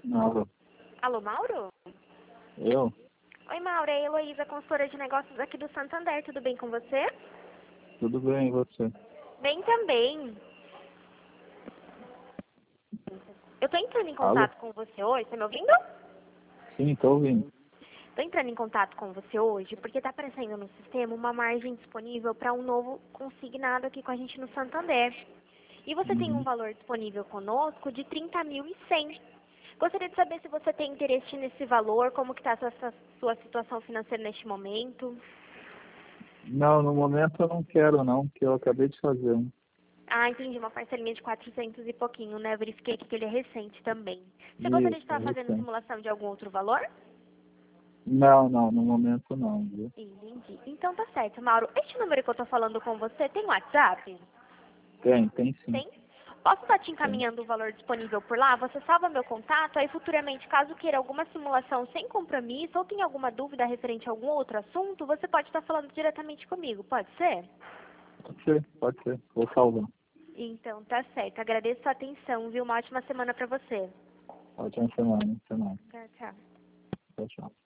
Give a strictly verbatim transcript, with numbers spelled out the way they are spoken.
Mauro. Alô, Mauro? Eu? Oi, Mauro, é a Heloísa, consultora de negócios aqui do Santander, tudo bem com você? Tudo bem, e você? Bem também. Eu tô entrando em Alô? contato com você hoje, tá me ouvindo? Sim, tô ouvindo. Tô entrando em contato com você hoje porque tá aparecendo no sistema uma margem disponível para um novo consignado aqui com a gente no Santander. E você tem um Uhum. valor disponível conosco de trinta mil e cem. Gostaria de saber se você tem interesse nesse valor, como que está a sua, sua situação financeira neste momento. Não, no momento eu não quero não, porque eu acabei de fazer um. Ah, entendi, uma parcelinha de quatrocentos e pouquinho, né? Verifiquei aqui que ele é recente também. Você gostaria de Isso, é estar fazendo recente. simulação de algum outro valor? Não, não, no momento não, viu? Entendi. Então tá certo, Mauro. Este número que eu tô falando com você tem WhatsApp? Tem, tem sim. Tem? Posso estar te Tem. encaminhando o valor disponível por lá? Você salva meu contato, aí futuramente, caso queira alguma simulação sem compromisso ou tenha alguma dúvida referente a algum outro assunto, você pode estar falando diretamente comigo, pode ser? Pode ser, pode ser. Vou salvar. Então tá certo. Agradeço a atenção, viu? Uma ótima semana pra você. Ótima semana, semana. Tchau, tchau. Tchau, tchau.